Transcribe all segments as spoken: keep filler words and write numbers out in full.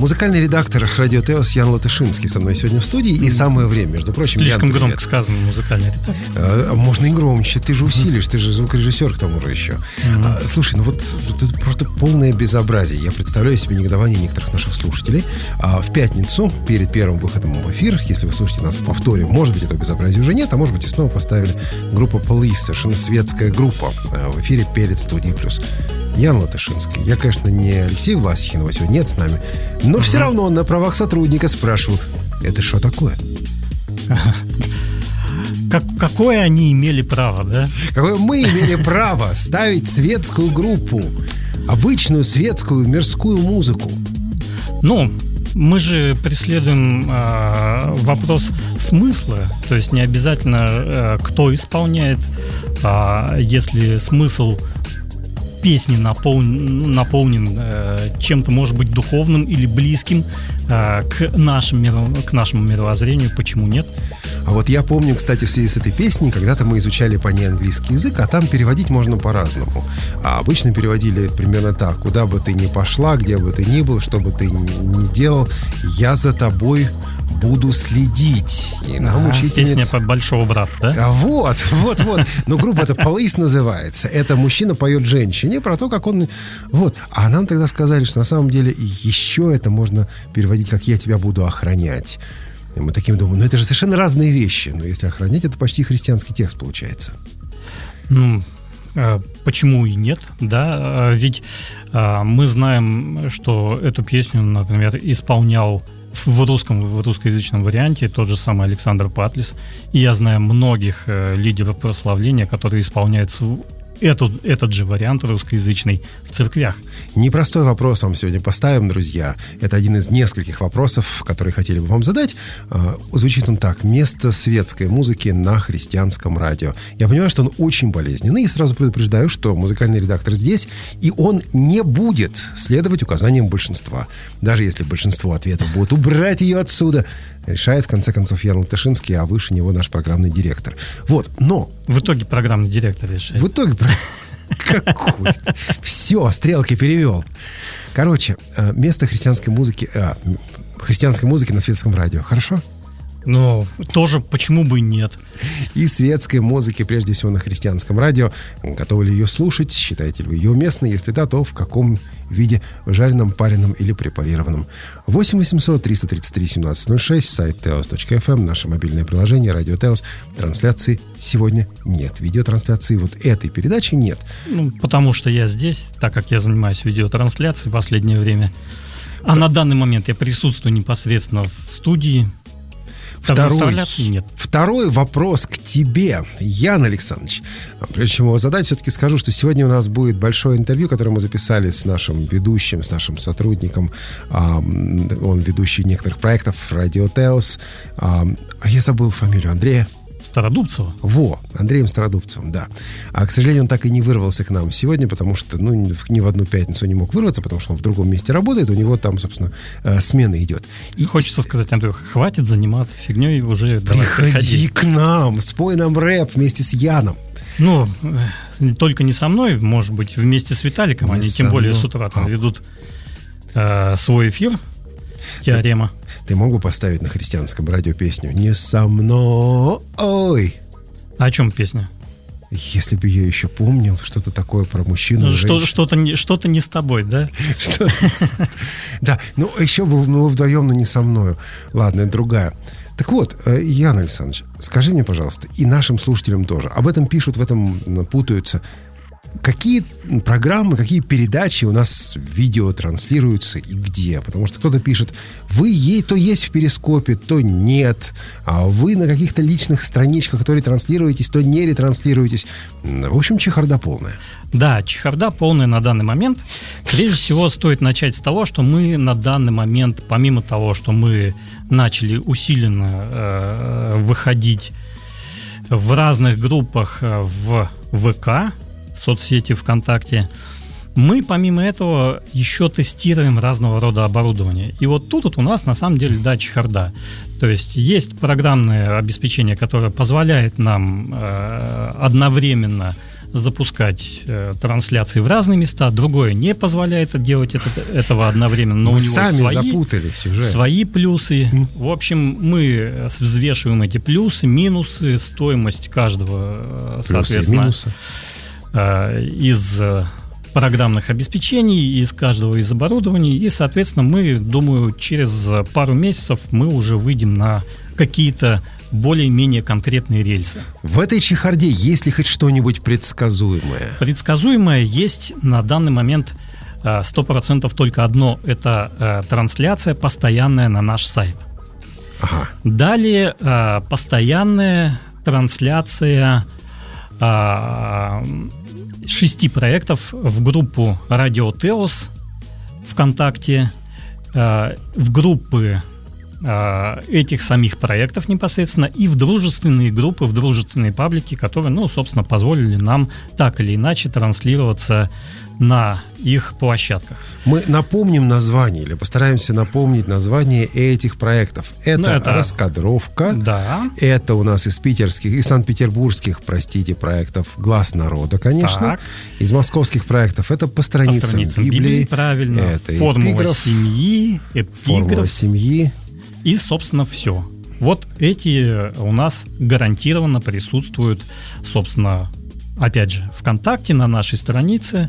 Музыкальный редактор радио Теос Ян Латышинский со мной сегодня в студии. И самое время, между прочим, слишком Ян, громко сказано музыкальный редактор. А, можно и громче, ты же усилишь, ты же звукорежиссер к тому же еще. Mm-hmm. А, слушай, ну вот это просто полное безобразие. Я представляю себе негодование некоторых наших слушателей. А в пятницу, перед первым выходом в эфир, если вы слушаете нас в повторе, может быть, этого безобразия уже нет, а может быть, и снова поставили группу Police, совершенно светская группа, в эфире перед студией «Плюс». Ян Латышинский. Я, конечно, не Алексей Власихин, его сегодня нет с нами, но uh-huh. все равно на правах сотрудника спрашиваю, это что такое? Как, какое они имели право, да? Какое мы имели право ставить светскую группу, обычную светскую мирскую музыку? Ну, мы же преследуем э, вопрос смысла, то есть не обязательно э, кто исполняет, э, если смысл песни наполнен, наполнен э, чем-то, может быть, духовным или близким э, к, нашим, к нашему мировоззрению, почему нет? А вот я помню, кстати, в связи с этой песней, когда-то мы изучали по ней английский язык, а там переводить можно по-разному. А обычно переводили примерно так: куда бы ты ни пошла, где бы ты ни был, что бы ты ни делал, я за тобой буду следить. И нам ага, учительница... Песня по Большого брата, да? А вот, вот, вот. Но группа-то Police называется. Это мужчина поет женщине про то, как он... Вот. А нам тогда сказали, что на самом деле еще это можно переводить как «я тебя буду охранять». И мы таким думаем, ну это же совершенно разные вещи. Но если охранять, это почти христианский текст получается. Ну... Почему и нет, да? Ведь мы знаем, что эту песню, например, исполнял в русском, в русскоязычном варианте тот же самый Александр Патлис. И я знаю многих лидеров прославления, которые исполняют этот, этот же вариант русскоязычный в церквях. Непростой вопрос вам сегодня поставим, друзья. Это один из нескольких вопросов, которые хотели бы вам задать. Звучит он так: место светской музыки на христианском радио. Я понимаю, что он очень болезненный, и сразу предупреждаю, что музыкальный редактор здесь, и он не будет следовать указаниям большинства. Даже если большинство ответов будет убрать ее отсюда, решает, в конце концов, Ян Латышинский, а выше него наш программный директор. Вот, но... В итоге программный директор решает. В итоге... Какой? Все, стрелки перевел. Короче, место христианской музыки... А, христианской музыки на светском радио. Хорошо? Ну, тоже почему бы и нет. И светской музыки, прежде всего, на христианском радио. Готовы ли ее слушать? Считаете ли вы ее уместной? Если да, то в каком виде? Жареном, пареном или препарированном? восемь восемьсот триста тридцать три семнадцать ноль шесть, сайт теос точка эф эм, наше мобильное приложение «Радио Теос». Трансляции сегодня нет. Видеотрансляции вот этой передачи нет. Ну, потому что я здесь, так как я занимаюсь видеотрансляцией в последнее время. А на данный момент я присутствую непосредственно в студии. Второй, второй вопрос к тебе, Ян Александрович. Прежде чем его задать, все-таки скажу, что сегодня у нас будет большое интервью, которое мы записали с нашим ведущим, с нашим сотрудником. Он ведущий некоторых проектов «Радио Теос». А я забыл фамилию Андрея. Стародубцева. Во, Андреем Стародубцевым, да. А, к сожалению, он так и не вырвался к нам сегодня, потому что, ну, ни в одну пятницу не мог вырваться, потому что он в другом месте работает, у него там, собственно, смена идет. И хочется сказать, Андрей, хватит заниматься фигней, уже приходи, давай, приходи к нам, спой нам рэп вместе с Яном. Ну, только не со мной, может быть, вместе с Виталиком, не они тем мной. Более с утра там а. ведут э, свой эфир. Теорема. Ты, ты мог бы поставить на христианском радио песню «Не со мной»? Ой. А о чем песня? Если бы я еще помнил что-то такое про мужчину и женщину. Что-то не, что-то не с тобой, да? Да, ну еще бы мы вдвоем, но не со мною. Ладно, это другая. Так вот, Ян Александрович, скажи мне, пожалуйста, и нашим слушателям тоже, об этом пишут, в этом путаются. Какие программы, какие передачи у нас видео транслируются и где? Потому что кто-то пишет, вы есть, то есть в Перископе, то нет. А вы на каких-то личных страничках, которые транслируетесь, то не ретранслируетесь. В общем, чехарда полная. Да, чехарда полная на данный момент. Прежде всего, стоит начать с того, что мы на данный момент, помимо того, что мы начали усиленно э, выходить в разных группах в ВК, соцсети ВКонтакте, мы помимо этого еще тестируем разного рода оборудование. И вот тут вот у нас на самом деле, да, чехарда. То есть есть программное обеспечение, которое позволяет нам э, одновременно запускать э, трансляции в разные места, другое не позволяет делать это, этого одновременно, но мы у него сами свои, запутались уже. свои плюсы. Mm. В общем, мы взвешиваем эти плюсы, минусы, стоимость каждого, плюсы соответственно, э, из программных обеспечений, из каждого из оборудований, и, соответственно, мы, думаю, через пару месяцев мы уже выйдем на какие-то более-менее конкретные рельсы. В этой чехарде есть ли хоть что-нибудь предсказуемое? Предсказуемое есть на данный момент сто процентов только одно. Это трансляция постоянная на наш сайт. Ага. Далее постоянная трансляция шести проектов в группу Радио Теос ВКонтакте, в группы этих самих проектов непосредственно и в дружественные группы, в дружественные паблики, которые, ну, собственно, позволили нам так или иначе транслироваться на их площадках. Мы напомним название или постараемся напомнить название этих проектов. Это, ну, это... «Раскадровка». Да. Это у нас из питерских, из санкт-петербургских, простите, проектов «Глаз народа», конечно. Так. Из московских проектов это «По страницам, По страницам Библии». Библии. Правильно. Это «Формула эпиграф, семьи», «Эпиграф». «Формула семьи». И, собственно, все. Вот эти у нас гарантированно присутствуют, собственно, опять же, ВКонтакте, на нашей странице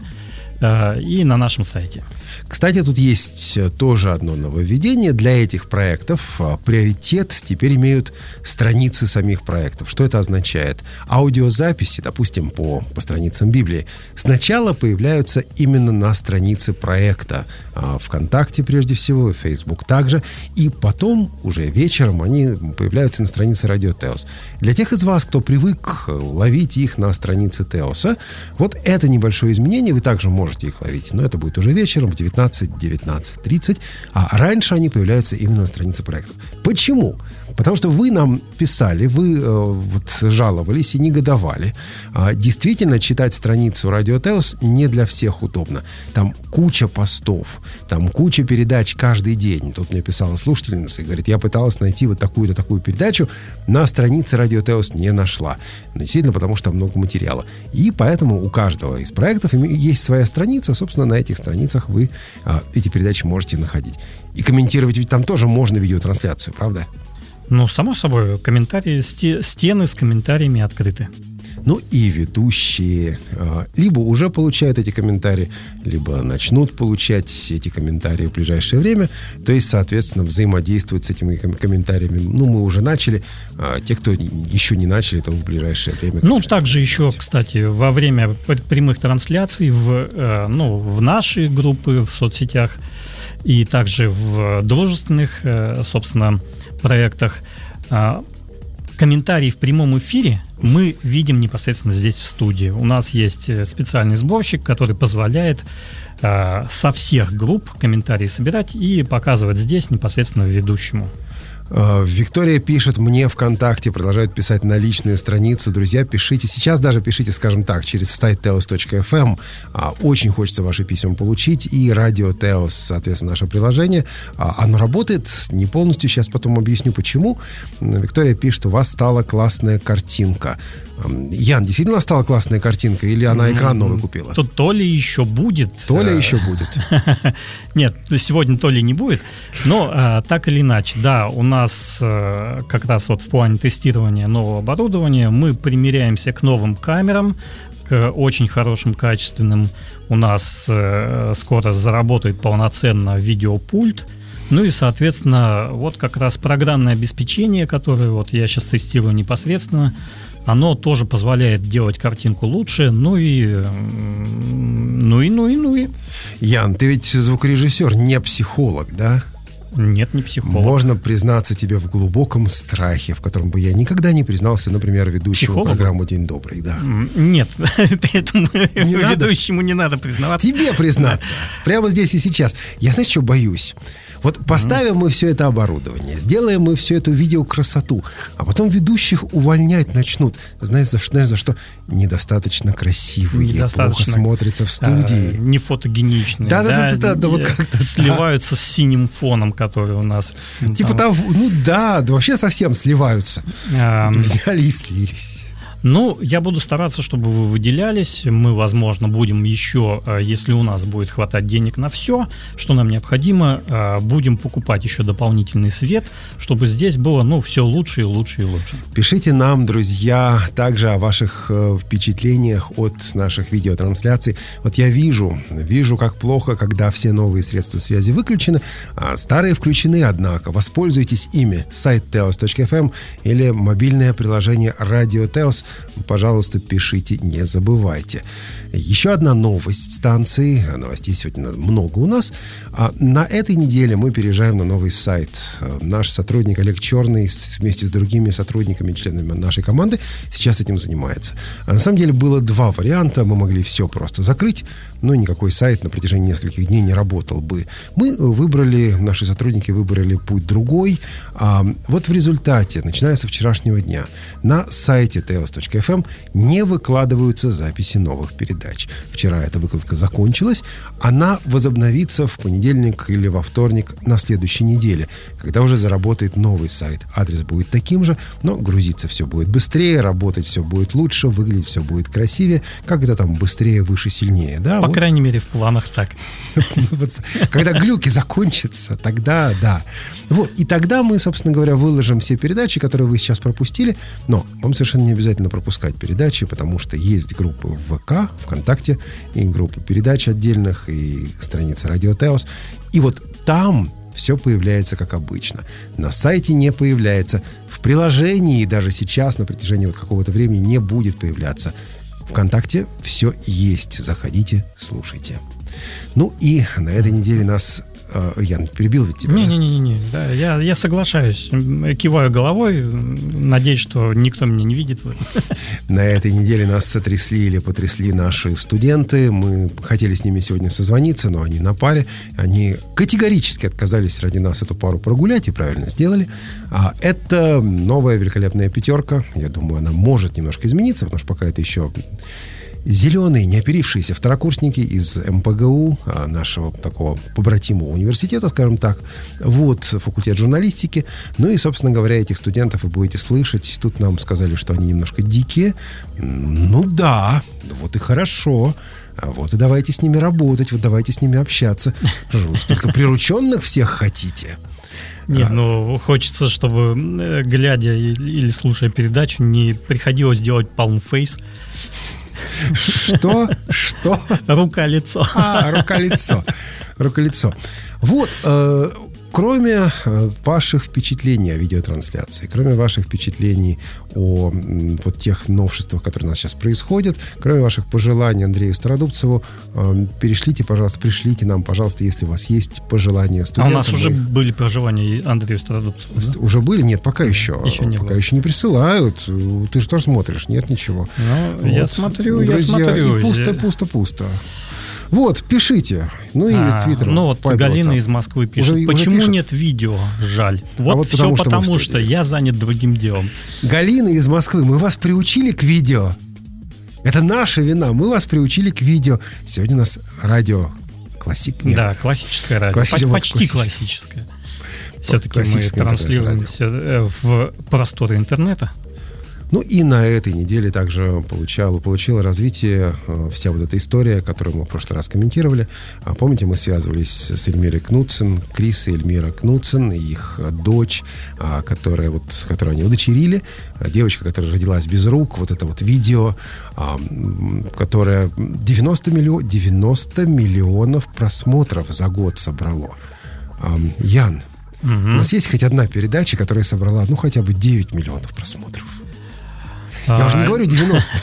э, и на нашем сайте. Кстати, тут есть тоже одно нововведение. Для этих проектов приоритет теперь имеют страницы самих проектов. Что это означает? Аудиозаписи, допустим, по, по страницам Библии, сначала появляются именно на странице проекта. ВКонтакте прежде всего, и Facebook также. И потом, уже вечером, они появляются на странице Радио Теос. Для тех из вас, кто привык ловить их на странице Теоса, вот это небольшое изменение, вы также можете их ловить. Но это будет уже вечером в девятнадцать тридцать, а раньше они появляются именно на странице проектов. Почему? Потому что вы нам писали, вы э, вот жаловались и негодовали. А, действительно, читать страницу Радио Теос не для всех удобно. Там куча постов, там куча передач каждый день. Тут мне писала слушательница и говорит, я пыталась найти вот такую-то такую передачу, на странице Радио Теос не нашла. Но действительно, потому что там много материала. И поэтому у каждого из проектов есть своя страница. Собственно, на этих страницах вы а, эти передачи можете находить. И комментировать ведь там тоже можно видеотрансляцию, правда? Ну, само собой, комментарии, стены с комментариями открыты. Ну и ведущие э, либо уже получают эти комментарии, либо начнут получать эти комментарии в ближайшее время. То есть, соответственно, взаимодействовать с этими комментариями. Ну, мы уже начали. А те, кто еще не начали, то в ближайшее время... Ну, также еще, кстати, во время прямых трансляций в, э, ну, в наши группы в соцсетях и также в дружественных, э, собственно, проектах, комментарии в прямом эфире мы видим непосредственно здесь в студии. У нас есть специальный сборщик, который позволяет со всех групп комментарии собирать и показывать здесь непосредственно ведущему. Виктория пишет мне ВКонтакте, продолжает писать на личную страницу. Друзья, пишите. Сейчас даже пишите, скажем так, через сайт теос точка эф эм. Очень хочется ваши письма получить. И Радио Теос, соответственно, наше приложение. Оно работает не полностью. Сейчас потом объясню, почему. Виктория пишет, у вас стала классная картинка. Ян, действительно стала классная картинка? Или она экран новый купила? То, то ли еще будет. То ли еще будет. Нет, сегодня то ли не будет. Но так или иначе, да, у нас как раз вот в плане тестирования нового оборудования мы примеряемся к новым камерам, к очень хорошим, качественным. У нас скоро заработает полноценно видеопульт. Ну и, соответственно, вот как раз программное обеспечение, которое вот я сейчас тестирую непосредственно, оно тоже позволяет делать картинку лучше, ну и, ну и, ну и, ну и. Ян, ты ведь звукорежиссер, не психолог, да? Нет, не психолог. Можно признаться тебе в глубоком страхе, в котором бы я никогда не признался, например, ведущему Психологу? программу «День добрый», да. Нет, этому не ведущему не надо признаваться. Тебе признаться. Прямо здесь и сейчас. Я, знаешь, что боюсь? Вот поставим мы все это оборудование, сделаем мы всю эту видеокрасоту, а потом ведущих увольнять начнут. Знаешь, за что? Знаешь, за что? Недостаточно красивые, Недостаточно, плохо смотрятся в студии. А, не фотогеничные. Да, да, да, да, да, да, вот как-то сливаются да. с синим фоном, который у нас. Типа там, там, ну да, да, вообще совсем сливаются. А, Взяли и слились. Ну, я буду стараться, чтобы вы выделялись. Мы, возможно, будем еще, если у нас будет хватать денег на все, что нам необходимо, будем покупать еще дополнительный свет, чтобы здесь было, ну, все лучше и лучше и лучше. Пишите нам, друзья, также о ваших впечатлениях от наших видеотрансляций. Вот я вижу, вижу, как плохо, когда все новые средства связи выключены, а старые включены, однако. Воспользуйтесь ими. Сайт теос точка эф эм или мобильное приложение Радио Теос. Пожалуйста, пишите, не забывайте. Еще одна новость станции. Новостей сегодня много у нас. А на этой неделе мы переезжаем на новый сайт. Наш сотрудник Олег Черный вместе с другими сотрудниками, членами нашей команды сейчас этим занимается. А на самом деле было два варианта. Мы могли все просто закрыть, но никакой сайт на протяжении нескольких дней не работал бы. Мы выбрали, наши сотрудники выбрали путь другой. А вот в результате, начиная со вчерашнего дня, на сайте теос точка эф эм не выкладываются записи новых передач. Вчера эта выкладка закончилась. Она возобновится в понедельник или во вторник на следующей неделе, когда уже заработает новый сайт. Адрес будет таким же, но грузиться все будет быстрее, работать все будет лучше, выглядеть все будет красивее. Как это там быстрее, выше, сильнее, да? По вот. крайней мере, в планах так. Когда глюки закончатся, тогда да. Вот, и тогда мы, собственно говоря, выложим все передачи, которые вы сейчас пропустили, но вам совершенно не обязательно пропускать передачи, потому что есть группы в ВК, ВКонтакте, и группы передач отдельных, и страница Радио Теос. И вот там все появляется как обычно. На сайте не появляется, в приложении даже сейчас на протяжении вот какого-то времени не будет появляться. ВКонтакте все есть. Заходите, слушайте. Ну и на этой неделе нас... Ян, перебил ведь тебя? Не-не-не, да, я, я соглашаюсь. Киваю головой, надеюсь, что никто меня не видит. На этой неделе нас сотрясли или потрясли наши студенты. Мы хотели с ними сегодня созвониться, но они на паре. Они категорически отказались ради нас эту пару прогулять и правильно сделали. А это новая великолепная пятерка. Я думаю, она может немножко измениться, потому что пока это еще... Зеленые, неоперившиеся второкурсники из эм пэ гэ у, нашего такого побратимого университета, скажем так, вот, факультет журналистики. Ну и, собственно говоря, этих студентов вы будете слышать. Тут нам сказали, что они немножко дикие. Ну да, вот и хорошо. Вот и давайте с ними работать, вот давайте с ними общаться. Вы столько прирученных всех хотите. Нет, а... ну хочется, чтобы, глядя или слушая передачу, не приходилось делать palm-face. Что? Что? Рука-лицо. А, рука-лицо. Рука-лицо. Вот, э, кроме э, ваших впечатлений о видеотрансляции, кроме ваших впечатлений о м, вот тех новшествах, которые у нас сейчас происходят, кроме ваших пожеланий Андрею Стародубцеву, э, перешлите, пожалуйста, пришлите нам, пожалуйста, если у вас есть пожелания студентам. А у нас уже их... были пожелания Андрею Стародубцеву, да? Уже были? Нет, пока еще. Еще не пока было. еще не присылают. Ты же тоже смотришь? Нет, ничего. Ну, вот. Я смотрю, Друзья, я смотрю. И пусто, пусто, пусто. Вот, пишите. Ну и а, Твиттер. Ну вот Viber, Галина WhatsApp. из Москвы пишет. Уже, Почему уже нет видео? Жаль. Вот, а вот все потому, что, потому, что я занят другим делом. Галина из Москвы, мы вас приучили к видео. Это наша вина. Мы вас приучили к видео. Сегодня у нас радио классик. Нет. Да, классическое радио. Классическое, Почти вот, классическое. Все-таки мы транслируемся в просторы интернета. Ну и на этой неделе также получала, получила развитие э, вся вот эта история, которую мы в прошлый раз комментировали. А помните, мы связывались с Эльмирой Кнутсен, Крис и Эльмира Кнутсен, и их дочь, а, которая вот, которую они удочерили, девочка, которая родилась без рук, вот это вот видео, а, которое девяносто миллионов просмотров за год собрало. А, Ян, угу. У нас есть хоть одна передача, которая собрала, ну, хотя бы девять миллионов просмотров? Я а... уже не говорю девяносто.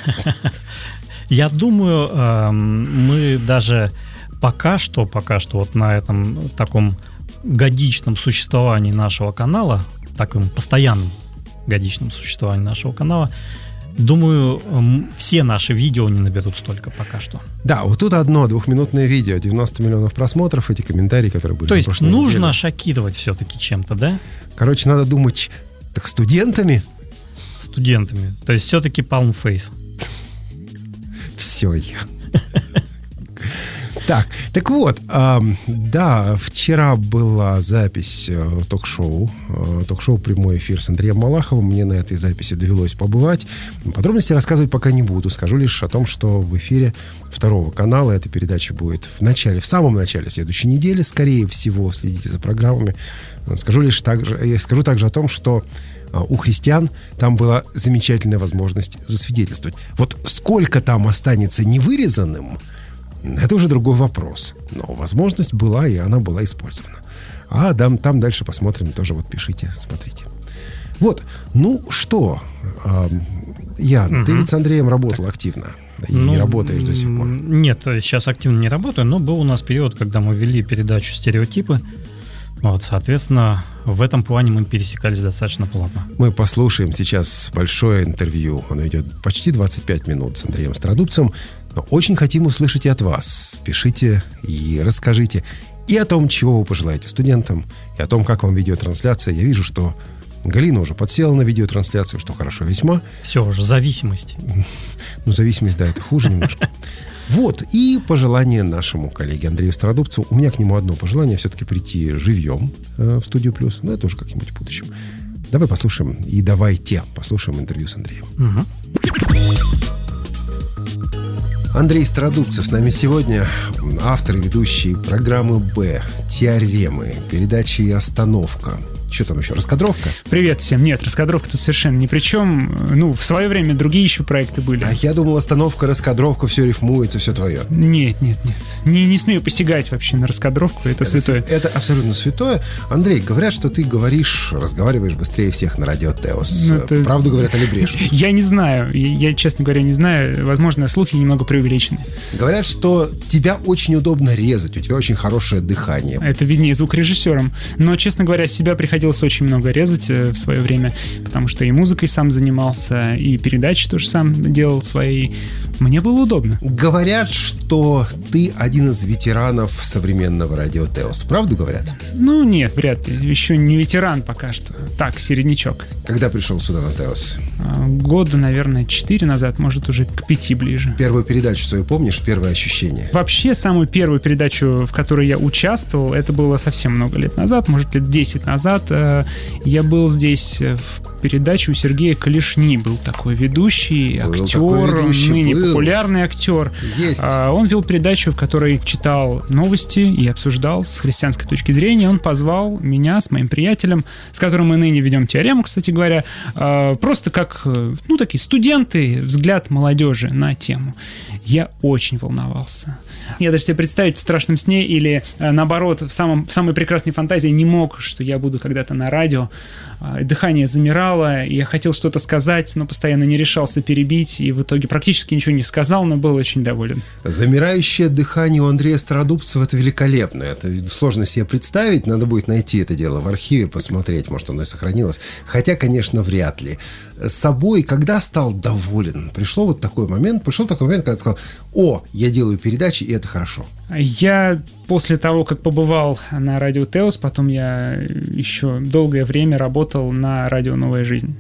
Я думаю, мы даже пока что, пока что вот на этом таком годичном существовании нашего канала, таком постоянном годичном существовании нашего канала, думаю, все наши видео не наберут столько пока что. Да, вот тут одно двухминутное видео, девяносто миллионов просмотров, эти комментарии, которые были. То есть нужно неделе. Шокировать все-таки чем-то, да? Короче, надо думать, так студентами? Студентами. То есть все-таки palm face. Все я. Так, так вот, э, да, вчера была запись э, ток-шоу, э, ток-шоу «Прямой эфир» с Андреем Малаховым. Мне на этой записи довелось побывать. Подробности рассказывать пока не буду. Скажу лишь о том, что в эфире второго канала эта передача будет в начале, в самом начале следующей недели. Скорее всего, следите за программами. Скажу лишь также, я скажу также о том, что у христиан там была замечательная возможность засвидетельствовать. Вот сколько там останется невырезанным, это уже другой вопрос. Но возможность была, и она была использована. А там, там дальше посмотрим. Тоже вот пишите, смотрите. Вот, ну что, э, Ян, угу. ты ведь с Андреем работал активно. И ну, работаешь до сих пор. Нет, сейчас активно не работаю, но был у нас период, когда мы вели передачу «Стереотипы». Вот, соответственно, в этом плане мы пересекались достаточно плотно. Мы послушаем сейчас большое интервью. Оно идет почти двадцать пять минут с Андреем Стародубцевым. Но очень хотим услышать и от вас. Пишите и расскажите и о том, чего вы пожелаете студентам, и о том, как вам видеотрансляция. Я вижу, что Галина уже подсела на видеотрансляцию, что хорошо весьма. Все уже, зависимость. Ну, зависимость, да, это хуже немножко. Вот, и пожелание нашему коллеге Андрею Стародубцеву. У меня к нему одно пожелание, все-таки прийти живьем э, в Студию Плюс. Но это уже как-нибудь в будущем. Давай послушаем, и давайте послушаем интервью с Андреем. Угу. Андрей Стародубцев с нами сегодня, автор и ведущий программы «Б», «Теоремы», передачи «Остановка». Что там еще? Раскадровка? Привет всем. Нет, раскадровка тут совершенно ни при чем. Ну, в свое время другие еще проекты были. А я думал, остановка, раскадровка, все рифмуется, все твое. Нет, нет, нет. Не, не смею посягать вообще на раскадровку, это, это святое. Это абсолютно святое. Андрей, говорят, что ты говоришь, разговариваешь быстрее всех на радио Теос. Ну, это... Правду говорят или брешут? Я не знаю. Я, честно говоря, не знаю. Возможно, слухи немного преувеличены. Говорят, что тебя очень удобно резать, у тебя очень хорошее дыхание. Это виднее звукорежиссером. Но, честно говоря, себя приходилось очень много резать в свое время, потому что и музыкой сам занимался, и передачи тоже сам делал свои. Мне было удобно. Говорят, что ты один из ветеранов современного радио Теос. Правду говорят? Ну, нет, вряд ли. Еще не ветеран пока что. Так, середнячок. Когда пришел сюда на Теос? Года, наверное, четыре назад, может, уже к пяти ближе. Первую передачу свою помнишь? Первое ощущение? Вообще, самую первую передачу, в которой я участвовал, это было совсем много лет назад, может, лет десять назад. Я был здесь в передаче у Сергея Калишни. Был такой ведущий, был актер, такой ведущий, ныне был. Популярный актер. Есть. Он вел передачу, в которой читал новости и обсуждал с христианской точки зрения. Он позвал меня с моим приятелем, с которым мы ныне ведем теорему, кстати говоря, просто как, ну, такие студенты, взгляд молодежи на тему. Я очень волновался. Я даже себе представить в страшном сне или, наоборот, в, самом, в самой прекрасной фантазии не мог, что я буду когда-то на радио. Дыхание замирало, и я хотел что-то сказать, но постоянно не решался перебить, и в итоге практически ничего не сказал, но был очень доволен. Замирающее дыхание у Андрея Стародубцева — это великолепно. Это сложно себе представить, надо будет найти это дело в архиве, посмотреть, может, оно и сохранилось. Хотя, конечно, вряд ли. С собой, когда стал доволен? Пришло вот такой момент, пришел такой момент, когда сказал: о, я делаю передачи, и это хорошо. Я после того, как побывал на радио Теос, потом я еще долгое время работал на радио «Новая жизнь».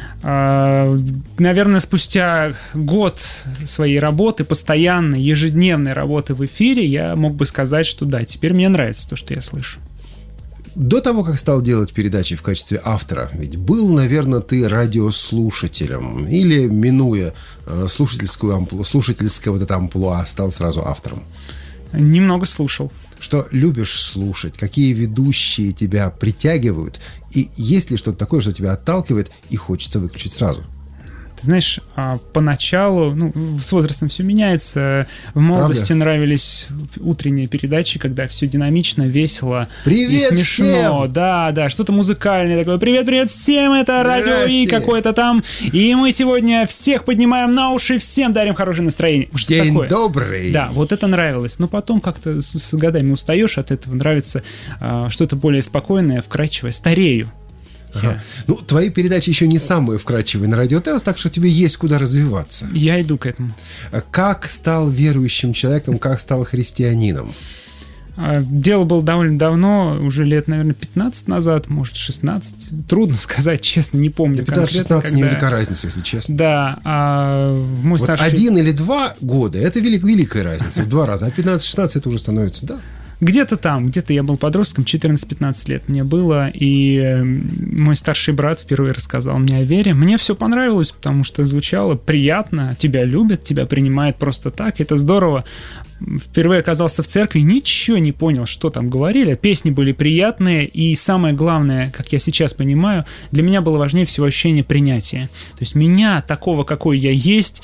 Наверное, спустя год своей работы, постоянной, ежедневной работы в эфире, я мог бы сказать, что да, теперь мне нравится то, что я слышу. До того, как стал делать передачи в качестве автора, ведь был, наверное, ты радиослушателем или, минуя слушательскую амплу, слушательское вот это амплуа, стал сразу автором? Немного слушал. Что любишь слушать? Какие ведущие тебя притягивают? И есть ли что-то такое, что тебя отталкивает и хочется выключить сразу? Ты знаешь, поначалу, ну, с возрастом все меняется. В молодости Правда? Нравились утренние передачи, когда все динамично, весело Привет и смешно. Всем! Да, да, что-то музыкальное такое. Привет, привет всем, это радио И какое-то там. И мы сегодня всех поднимаем на уши, всем дарим хорошее настроение. Что День такое? добрый. Да, вот это нравилось. Но потом как-то с, с годами устаешь от этого. Нравится а, что-то более спокойное, вкрадчивое. Старею. Ага. Ну, твои передачи еще не самые вкрадчивые на радио Теос, так что тебе есть куда развиваться. Я иду к этому. Как стал верующим человеком, как стал христианином? Дело было довольно давно, уже лет, наверное, пятнадцать назад, может, шестнадцать. Трудно сказать, честно, не помню. Да пятнадцать-шестнадцать невелика разница, если честно. Да. А мой вот старший... один или два года — это велик, великая разница, в два раза. А пятнадцать-шестнадцать это уже становится, да. Где-то там, где-то я был подростком, четырнадцать-пятнадцать лет мне было, и мой старший брат впервые рассказал мне о вере. Мне все понравилось, потому что звучало приятно, тебя любят, тебя принимают просто так, это здорово. Впервые оказался в церкви, ничего не понял, что там говорили. Песни были приятные, и самое главное, как я сейчас понимаю, для меня было важнее всего ощущение принятия. То есть меня, такого, какой я есть,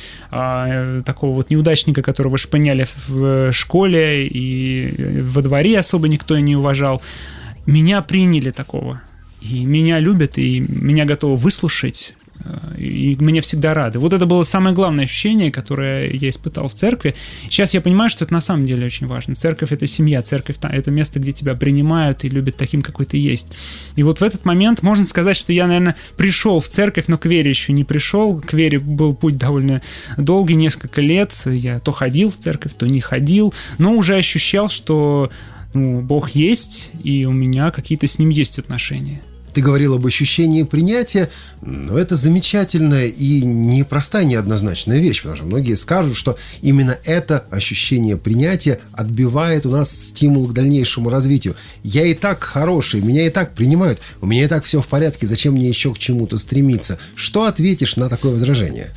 такого вот неудачника, которого шпыняли в школе и во дворе особо никто и не уважал, меня приняли такого. И меня любят, и меня готовы выслушать. И мне всегда рады. Вот это было самое главное ощущение, которое я испытал в церкви. Сейчас я понимаю, что это на самом деле очень важно. Церковь — это семья, церковь — это место, где тебя принимают и любят таким, какой ты есть. И вот в этот момент можно сказать, что я, наверное, пришел в церковь, но к вере еще не пришел. К вере был путь довольно долгий, несколько лет. Я то ходил в церковь, то не ходил, но уже ощущал, что ну, Бог есть, и у меня какие-то с Ним есть отношения. Ты говорил об ощущении принятия, но это замечательная и непростая, неоднозначная вещь, потому что многие скажут, что именно это ощущение принятия отбивает у нас стимул к дальнейшему развитию. Я и так хороший, меня и так принимают, у меня и так все в порядке, зачем мне еще к чему-то стремиться? Что ответишь на такое возражение?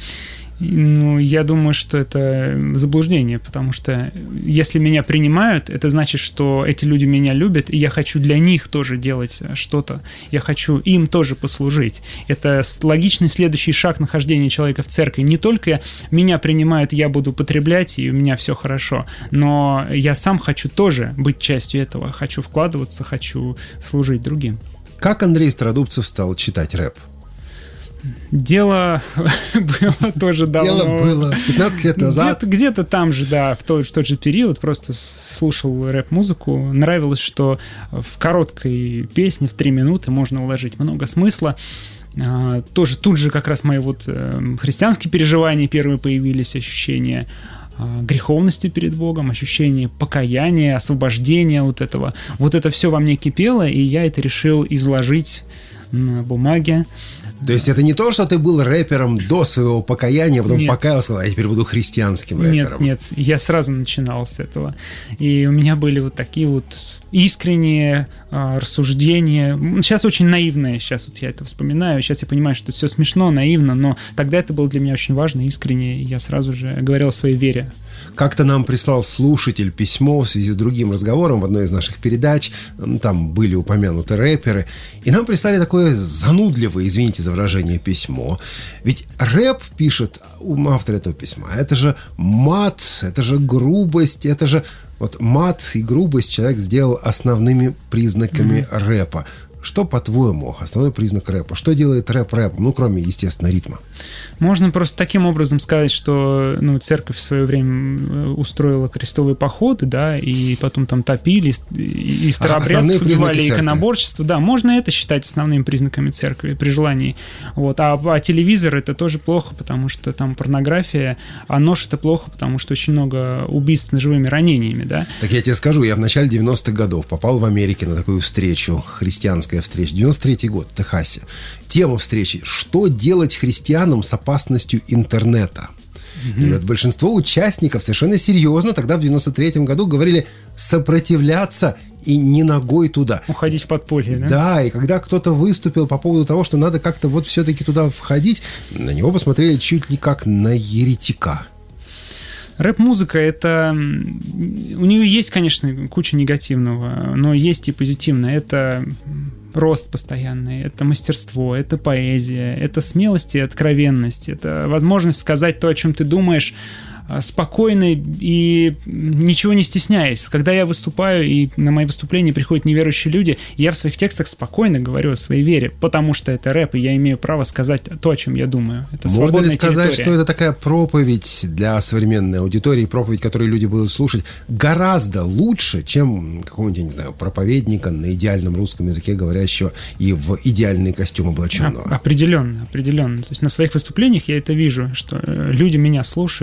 Ну, я думаю, что это заблуждение, потому что если меня принимают, это значит, что эти люди меня любят, и я хочу для них тоже делать что-то. Я хочу им тоже послужить. Это логичный следующий шаг нахождения человека в церкви. Не только меня принимают, я буду потреблять, и у меня все хорошо, но я сам хочу тоже быть частью этого. Хочу вкладываться, хочу служить другим. Как Андрей Стародубцев стал читать рэп? Дело было тоже давно. Дело было пятнадцать лет назад. Где-то, где-то там же, да, в тот, в тот же период просто слушал рэп-музыку. Нравилось, что в короткой песне в три минуты можно уложить много смысла. А, тоже тут же как раз мои вот э, христианские переживания первые появились, ощущения э, греховности перед Богом, ощущение покаяния, освобождения вот этого. Вот это все во мне кипело, и я это решил изложить на бумаге. То есть это не то, что ты был рэпером до своего покаяния, а потом нет. покаялся, а я теперь буду христианским рэпером. Нет, нет, я сразу начинал с этого. И у меня были вот такие вот искренние а, рассуждения. Сейчас очень наивные, сейчас вот я это вспоминаю, сейчас я понимаю, что это все смешно, наивно, но тогда это было для меня очень важно, искренне, и я сразу же говорил о своей вере. Как-то нам прислал слушатель письмо в связи с другим разговором в одной из наших передач, там были упомянуты рэперы, и нам прислали такое занудливое, извините за выражение, письмо. Ведь рэп, пишет автор этого письма, это же мат, это же грубость, это же... Вот мат и грубость человек сделал основными признаками mm-hmm. рэпа. Что, по-твоему, основной признак рэпа? Что делает рэп рэпом? Ну, кроме, естественно, ритма. Можно просто таким образом сказать, что ну, церковь в свое время устроила крестовые походы, да, и потом там топили, и старообрядцев убивали, иконоборчество. Да, можно это считать основными признаками церкви при желании. Вот. А, а телевизор — это тоже плохо, потому что там порнография, а нож — это плохо, потому что очень много убийств ножевыми ранениями, да. Так я тебе скажу, я в начале девяностых годов попал в Америке на такую встречу, христианскую встреча, девяносто третий год в Техасе. Тема встречи: что делать христианам с опасностью интернета? Mm-hmm. И вот большинство участников совершенно серьезно тогда в девяносто третьем году говорили сопротивляться и не ногой туда. Уходить в подполье, да? Да, и когда кто-то выступил по поводу того, что надо как-то вот все-таки туда входить, на него посмотрели чуть ли как на еретика. Рэп-музыка — это... У нее есть, конечно, куча негативного, но есть и позитивное. Это рост постоянный, это мастерство, это поэзия, это смелость и откровенность, это возможность сказать то, о чем ты думаешь, спокойно и ничего не стесняясь. Когда я выступаю, и на мои выступления приходят неверующие люди, я в своих текстах спокойно говорю о своей вере, потому что это рэп, и я имею право сказать то, о чем я думаю. Это можно ли сказать, территория. что это такая проповедь для современной аудитории, проповедь, которую люди будут слушать, гораздо лучше, чем какого-нибудь, я не знаю, проповедника на идеальном русском языке говорящего и в идеальный костюм облаченного? Определенно, определенно. То есть на своих выступлениях я это вижу, что люди меня слушают, люди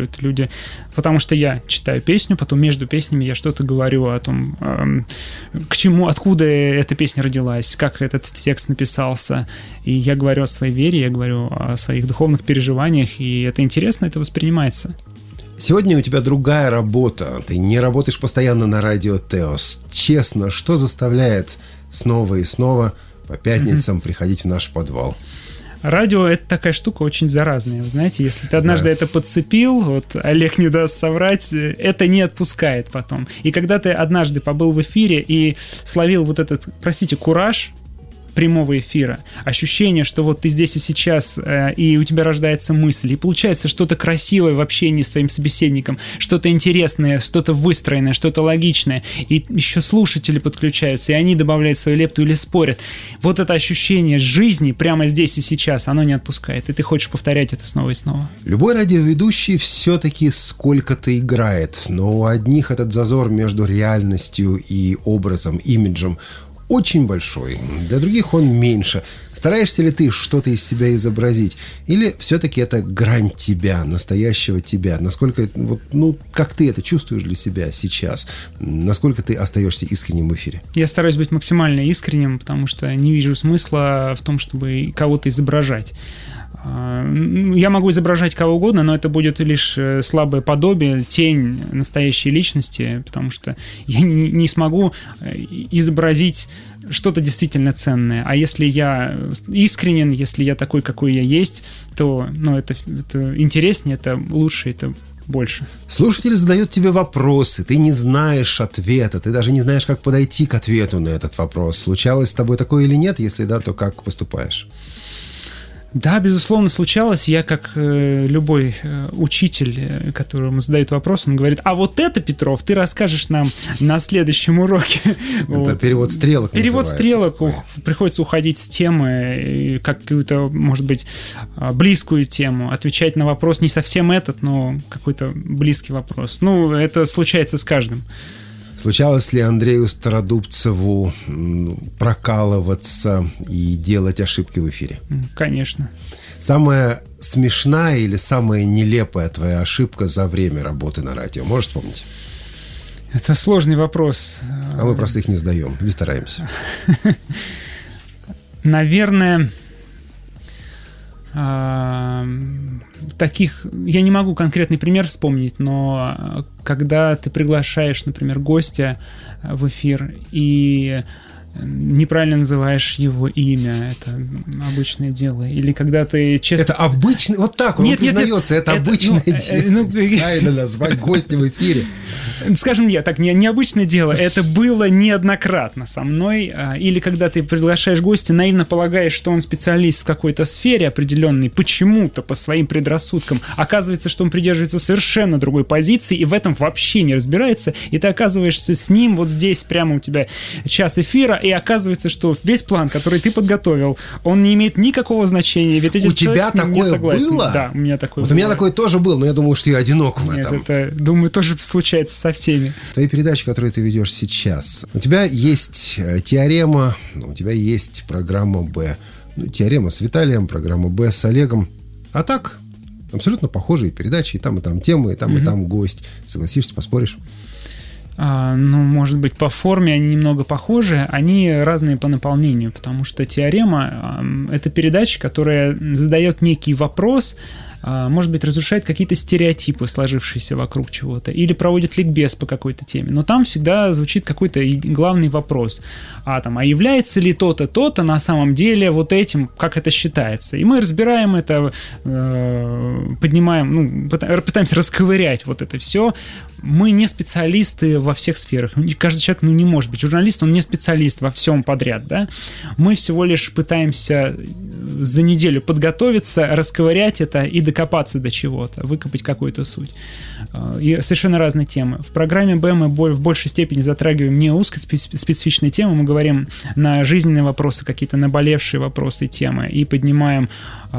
смысле, потому что я читаю песню, потом между песнями я что-то говорю о том, эм, к чему, откуда эта песня родилась, как этот текст написался. И я говорю о своей вере, я говорю о своих духовных переживаниях, и это интересно, это воспринимается. Сегодня у тебя другая работа. Ты не работаешь постоянно на радио Теос. Честно, что заставляет снова и снова по пятницам mm-hmm. приходить в наш подвал? Радио — это такая штука очень заразная. Вы знаете, если ты однажды Знаю. это подцепил, вот Олег не даст соврать, это не отпускает потом. И когда ты однажды побыл в эфире и словил вот этот, простите, кураж прямого эфира, ощущение, что вот ты здесь и сейчас, э, и у тебя рождается мысль, и получается что-то красивое в общении с твоим собеседником, что-то интересное, что-то выстроенное, что-то логичное, и еще слушатели подключаются, и они добавляют свою лепту или спорят. Вот это ощущение жизни прямо здесь и сейчас, оно не отпускает, и ты хочешь повторять это снова и снова. Любой радиоведущий все-таки сколько-то играет, но у одних этот зазор между реальностью и образом, имиджем очень большой, для других он меньше. Стараешься ли ты что-то из себя изобразить? Или все-таки это грань тебя, настоящего тебя? Насколько, вот, ну, как ты это чувствуешь для себя сейчас? Насколько ты остаешься искренним в эфире? Я стараюсь быть максимально искренним, потому что не вижу смысла в том, чтобы кого-то изображать. Я могу изображать кого угодно, но это будет лишь слабое подобие, тень настоящей личности, потому что я не смогу изобразить что-то действительно ценное. А если я искренен, если я такой, какой я есть, то ну, это, это интереснее, это лучше, это больше. Слушатель задает тебе вопросы, ты не знаешь ответа, ты даже не знаешь, как подойти к ответу на этот вопрос. Случалось с тобой такое или нет? Если да, то как поступаешь? Да, безусловно, случалось. Я, как э, любой э, учитель, э, которому задают вопрос, он говорит: а вот это, Петров, ты расскажешь нам на следующем уроке. Это вот. Перевод стрелок. Перевод стрелок. Ух, приходится уходить с темы, какую-то, может быть, близкую тему, отвечать на вопрос не совсем этот, но какой-то близкий вопрос. Ну, это случается с каждым. Случалось ли Андрею Стародубцеву прокалываться и делать ошибки в эфире? Конечно. Самая смешная или самая нелепая твоя ошибка за время работы на радио? Можешь вспомнить? Это сложный вопрос. А мы просто их не задаем, не стараемся. Наверное... таких, я не могу конкретный пример вспомнить, но когда ты приглашаешь, например, гостя в эфир и неправильно называешь его имя, это обычное дело. Или когда ты честно... Это обычный... Вот так он нет, признается, нет, это, это обычное ну, дело. Ну, правильно назвать гостя в эфире. Скажем, я так, не, необычное дело. Это было неоднократно со мной. Или когда ты приглашаешь гостя, наивно полагаешь, что он специалист в какой-то сфере определенной, почему-то по своим предрассудкам. Оказывается, что он придерживается совершенно другой позиции и в этом вообще не разбирается. И ты оказываешься с ним вот здесь, прямо у тебя час эфира, и оказывается, что весь план, который ты подготовил, он не имеет никакого значения, ведь этот у человек тебя с ним такое не согласен. Было? Да, у меня такое вот было. У меня такое тоже было, но я думал, что я одинок в Нет, этом. это, думаю, тоже случается со всеми. Твои передачи, которые ты ведешь сейчас, у тебя есть теорема, у тебя есть программа «Б». Ну, теорема с Виталием, программа «Б» с Олегом. А так, абсолютно похожие передачи, и там, и там темы, и там, mm-hmm. и там гость. Согласишься, поспоришь? А, ну, может быть, по форме они немного похожи, они разные по наполнению, потому что теорема — это передача, которая задает некий вопрос, может быть, разрушает какие-то стереотипы, сложившиеся вокруг чего-то, или проводит ликбез по какой-то теме. Но там всегда звучит какой-то главный вопрос. А, там, а является ли то-то, то-то на самом деле вот этим, как это считается? И мы разбираем это, поднимаем, ну, пытаемся расковырять вот это все. Мы не специалисты во всех сферах. Каждый человек, ну, не может быть. Журналист, он не специалист во всем подряд, да? Мы всего лишь пытаемся за неделю подготовиться, расковырять это и докопаться до чего-то, выкопать какую-то суть. И совершенно разные темы. В программе «Б» мы в большей степени затрагиваем не узкоспецифичные темы, мы говорим на жизненные вопросы, какие-то наболевшие вопросы, темы, и поднимаем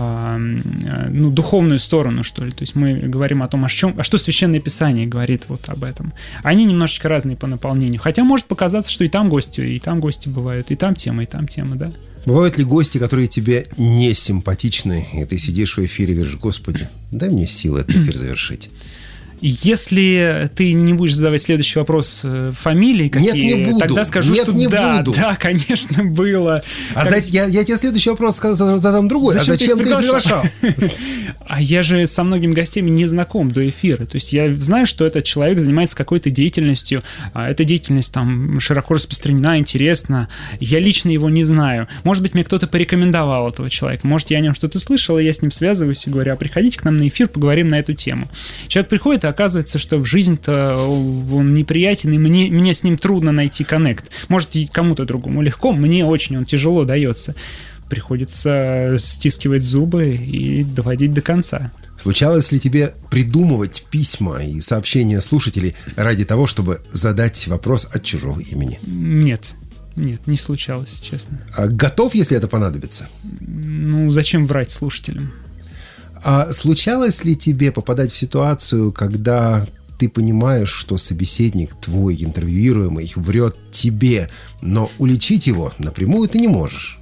ну, духовную сторону, что ли. То есть мы говорим о том, о чем, а что Священное Писание говорит вот об этом. Они немножечко разные по наполнению. Хотя может показаться, что и там гости, и там гости бывают, и там темы, и там темы, да. Бывают ли гости, которые тебе не симпатичны, и ты сидишь в эфире и говоришь: Господи, дай мне силы этот эфир завершить? Если ты не будешь задавать следующий вопрос фамилии, какие, Нет, не буду. тогда скажу, Нет, что не да, буду. да, конечно, было. А как... знаете, я, я тебе следующий вопрос задам другой. Зачем а зачем ты их приглашал? А я же со многими гостями не знаком до эфира. То есть я знаю, что этот человек занимается какой-то деятельностью. Эта деятельность там широко распространена, интересна. Я лично его не знаю. Может быть, мне кто-то порекомендовал этого человека. Может, я о нем что-то слышал, и я с ним связываюсь и говорю, а приходите к нам на эфир, поговорим на эту тему. Человек приходит, и оказывается, что в жизнь-то он неприятен, и мне, мне с ним трудно найти коннект. Может, и кому-то другому легко, мне очень он тяжело дается. Приходится стискивать зубы и доводить до конца. Случалось ли тебе придумывать письма и сообщения слушателей ради того, чтобы задать вопрос от чужого имени? Нет. Нет, не случалось, честно. А готов, если это понадобится? Ну, зачем врать слушателям? А случалось ли тебе попадать в ситуацию, когда ты понимаешь, что собеседник, твой интервьюируемый, врет тебе, но уличить его напрямую ты не можешь?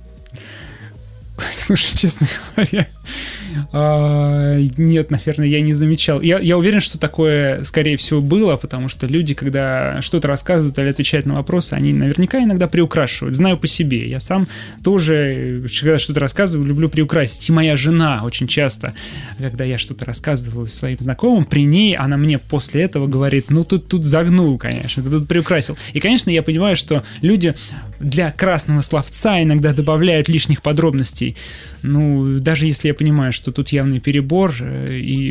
Слушай, честно говоря, а, нет, наверное, я не замечал. Я, я уверен, что такое, скорее всего, было, потому что люди, когда что-то рассказывают или отвечают на вопросы, они наверняка иногда приукрашивают. Знаю по себе. Я сам тоже, когда что-то рассказываю, люблю приукрасить. И моя жена очень часто, когда я что-то рассказываю своим знакомым, при ней она мне после этого говорит, ну, тут, тут загнул, конечно, ты тут приукрасил. И, конечно, я понимаю, что люди для красного словца иногда добавляют лишних подробностей. Ну, даже если я понимаю, что тут явный перебор, и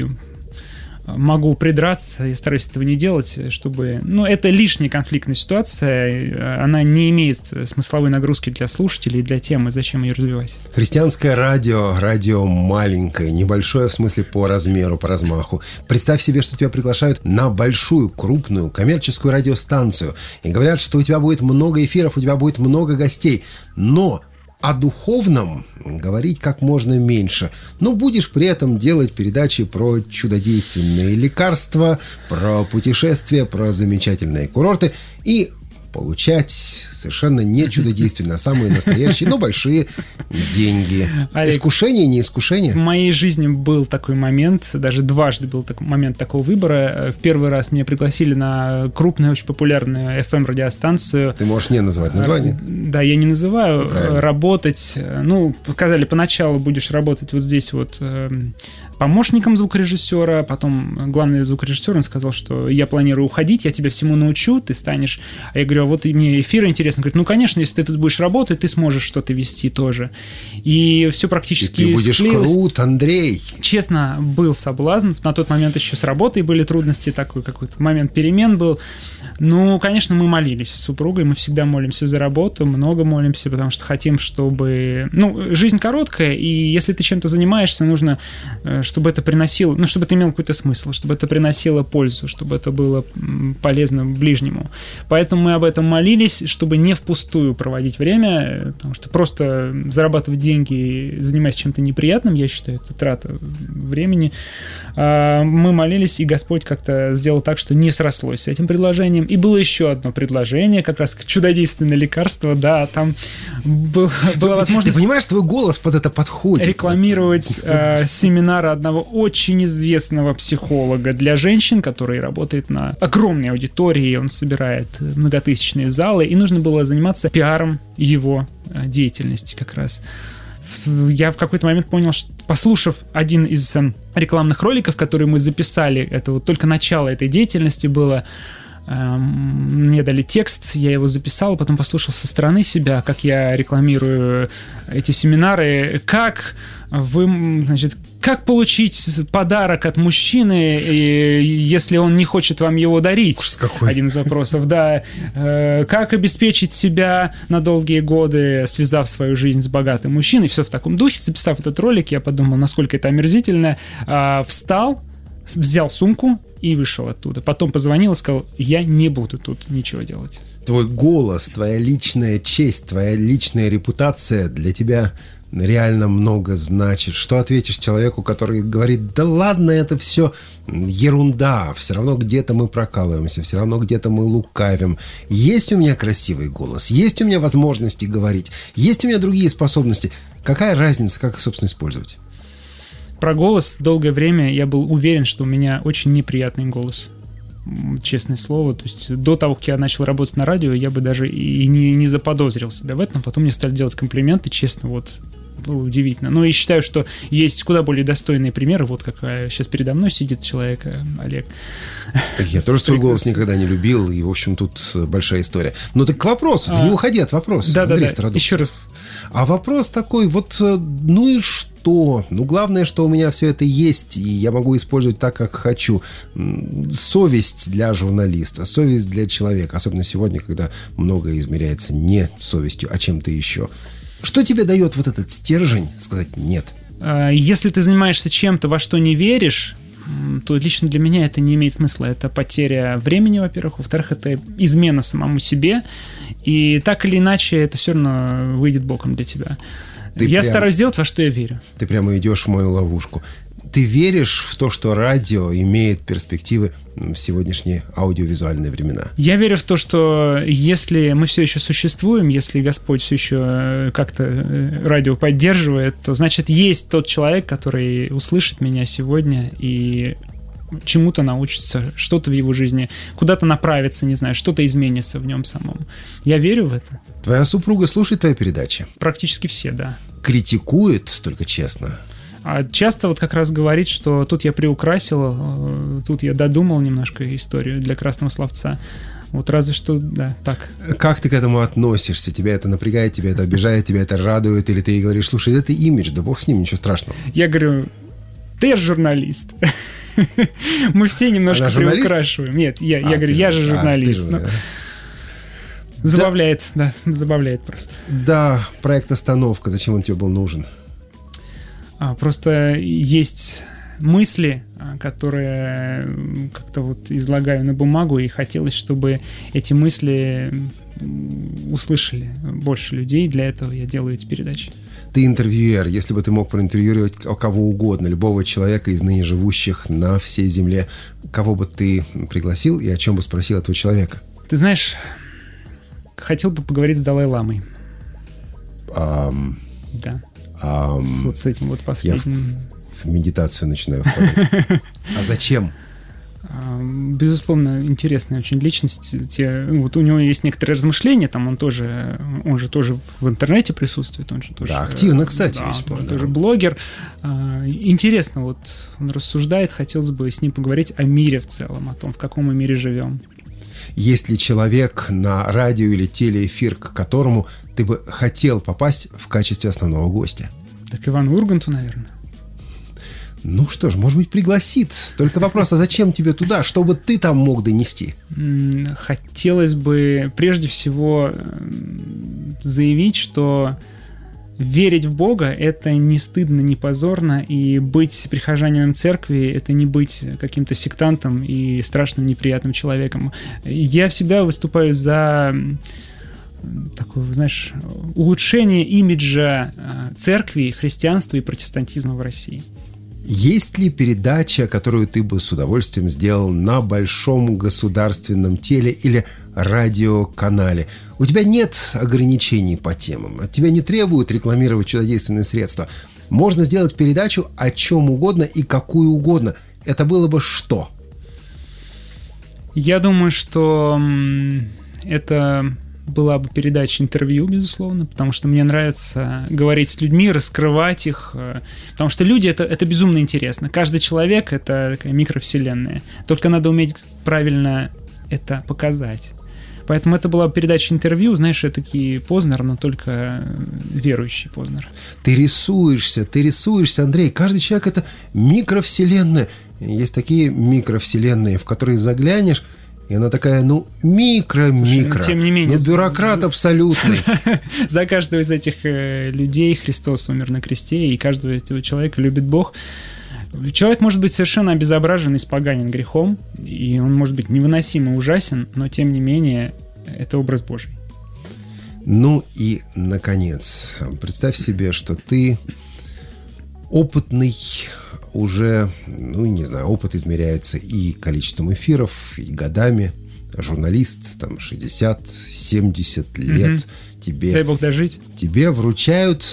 могу придраться, я стараюсь этого не делать, чтобы... Ну, это лишняя конфликтная ситуация, она не имеет смысловой нагрузки для слушателей, для темы, зачем ее развивать? Христианское радио, радио маленькое, небольшое в смысле по размеру, по размаху. Представь себе, что тебя приглашают на большую, крупную, коммерческую радиостанцию, и говорят, что у тебя будет много эфиров, у тебя будет много гостей, но... О духовном говорить как можно меньше. Но будешь при этом делать передачи про чудодейственные лекарства, про путешествия, про замечательные курорты и получать совершенно не чудодейственные, а самые настоящие, но большие деньги. Олег, искушение, не искушение? В моей жизни был такой момент, даже дважды был такой момент такого выбора. В первый раз меня пригласили на крупную, очень популярную эф эм-радиостанцию. Ты можешь не называть название? Да, я не называю. Правильно. Работать. Ну, сказали, поначалу будешь работать вот здесь вот помощником звукорежиссера, потом главный звукорежиссер, он сказал, что я планирую уходить, я тебя всему научу, ты станешь... А я говорю, а вот и мне эфир интересно. Он говорит, ну, конечно, если ты тут будешь работать, ты сможешь что-то вести тоже. И все практически и ты будешь склеилось. Крут, Андрей. Честно, был соблазн. На тот момент еще с работой были трудности, такой какой-то момент перемен был. Ну, конечно, мы молились с супругой, мы всегда молимся за работу, много молимся, потому что хотим, чтобы... Ну, жизнь короткая, и если ты чем-то занимаешься, нужно, чтобы это приносило... Ну, чтобы это имело какой-то смысл, чтобы это приносило пользу, чтобы это было полезно ближнему. Поэтому мы об этом молились, чтобы не впустую проводить время, потому что просто зарабатывать деньги, занимаясь чем-то неприятным, я считаю, это трата времени. Мы молились, и Господь как-то сделал так, что не срослось с этим предложением. И было еще одно предложение, как раз чудодейственное лекарство, да, там был, была возможность... Ты понимаешь, твой голос под это подходит. Рекламировать э, семинары одного очень известного психолога для женщин, который работает на огромной аудитории, он собирает многотысячные залы, и нужно было заниматься пиаром его деятельности как раз. Я в какой-то момент понял, что, послушав один из рекламных роликов, который мы записали, это вот только начало этой деятельности было, мне дали текст, я его записал, потом послушал со стороны себя, как я рекламирую эти семинары, как вы, значит, как получить подарок от мужчины, если он не хочет вам его дарить? Один из вопросов, да. Как обеспечить себя на долгие годы, связав свою жизнь с богатым мужчиной? Все в таком духе. Записав этот ролик, я подумал, насколько это омерзительно. Встал, взял сумку и вышел оттуда. Потом позвонил и сказал, я не буду тут ничего делать. Твой голос, твоя личная честь, твоя личная репутация для тебя реально много значит. Что ответишь человеку, который говорит, да ладно, это все ерунда, все равно где-то мы прокалываемся, все равно где-то мы лукавим. Есть у меня красивый голос, есть у меня возможности говорить, есть у меня другие способности. Какая разница, как их, собственно, использовать? Про голос долгое время я был уверен, что у меня очень неприятный голос. Честное слово. То есть до того, как я начал работать на радио, я бы даже и не, не заподозрил себя в этом. Потом мне стали делать комплименты, честно, вот было удивительно. Но я считаю, что есть куда более достойные примеры. Вот какая сейчас передо мной сидит человек, Олег. Я тоже свой голос никогда не любил, и, в общем, тут большая история. Но так к вопросу, ты не уходи от вопроса. Да-да-да, еще раз. А вопрос такой, вот, ну и что? Ну, главное, что у меня все это есть, и я могу использовать так, как хочу. Совесть для журналиста, совесть для человека, особенно сегодня, когда многое измеряется не совестью, а чем-то еще. Что тебе дает вот этот стержень сказать «нет»? Если ты занимаешься чем-то, во что не веришь, то лично для меня это не имеет смысла. Это потеря времени, во-первых. Во-вторых, это измена самому себе. И так или иначе, это все равно выйдет боком для тебя. Ты я прям, стараюсь делать, во что я верю. Ты прямо идешь в мою ловушку. Ты веришь в то, что радио имеет перспективы в сегодняшние аудиовизуальные времена? Я верю в то, что если мы все еще существуем, если Господь все еще как-то радио поддерживает, то значит есть тот человек, который услышит меня сегодня и чему-то научится, что-то в его жизни, куда-то направится, не знаю, что-то изменится в нем самом. Я верю в это. Твоя супруга слушает твои передачи? Практически все, да. Критикует, только честно? А часто вот как раз говорит, что тут я приукрасил, тут я додумал немножко историю для красного словца. Вот разве что, да, так. Как ты к этому относишься? Тебя это напрягает, тебя это обижает, тебя это радует? Или ты говоришь, слушай, это имидж, да бог с ним, ничего страшного? Я говорю, ты же журналист. Мы все немножко приукрашиваем. Нет, я говорю, я же журналист. Забавляет, да, забавляет просто. Да, проект «Остановка», зачем он тебе был нужен? Просто есть мысли, которые как-то вот излагаю на бумагу, и хотелось, чтобы эти мысли услышали больше людей. Для этого я делаю эти передачи. Ты интервьюер. Если бы ты мог проинтервьюировать кого угодно, любого человека из ныне живущих на всей земле, кого бы ты пригласил и о чем бы спросил этого человека? Ты знаешь, хотел бы поговорить с Далай-ламой. Um... Да. Um, с, вот с этим вот последним. Я в, в медитацию начинаю входить. А зачем? Безусловно, интересная очень личность. Те, вот у него есть некоторые размышления, там он тоже, он же тоже в интернете присутствует, он же тоже. Да, активно, кстати, да, весьма, он да. тоже блогер. Интересно, вот он рассуждает, хотелось бы с ним поговорить о мире в целом, о том, в каком мы мире живем. Есть ли человек на радио или телеэфир, к которому ты бы хотел попасть в качестве основного гостя? Так Ивану Урганту, наверное. Ну что ж, может быть, пригласит. Только вопрос, а зачем тебе туда? Что бы ты там мог донести? Хотелось бы прежде всего заявить, что верить в Бога — это не стыдно, не позорно, и быть прихожанином церкви — это не быть каким-то сектантом и страшно неприятным человеком. Я всегда выступаю за такое, знаешь, улучшение имиджа церкви, христианства и протестантизма в России. Есть ли передача, которую ты бы с удовольствием сделал на большом государственном теле или радиоканале? У тебя нет ограничений по темам, от тебя не требуют рекламировать чудодейственные средства. Можно сделать передачу о чем угодно и какую угодно. Это было бы что? Я думаю, что это была бы передача интервью, безусловно, потому что мне нравится говорить с людьми, раскрывать их, потому что люди — это, это безумно интересно. Каждый человек — это такая микровселенная. Только надо уметь правильно это показать. Поэтому это была передача интервью, знаешь, это такие Познер, но только верующий Познер. Ты рисуешься, ты рисуешься, Андрей. Каждый человек — это микровселенная. Есть такие микровселенные, в которые заглянешь, и она такая, ну, микро-микро. Тем не менее. Ну, бюрократ абсолютный. За каждого из этих людей Христос умер на кресте, и каждого этого человека любит Бог. Человек может быть совершенно обезображен и испоганен грехом, и он может быть невыносимо ужасен, но, тем не менее, это образ Божий. Ну и, наконец, представь себе, что ты опытный уже, ну, не знаю, опыт измеряется и количеством эфиров, и годами. Журналист, там, шестьдесят-семьдесят лет. Угу. Тебе, дай Бог дожить. Тебе вручают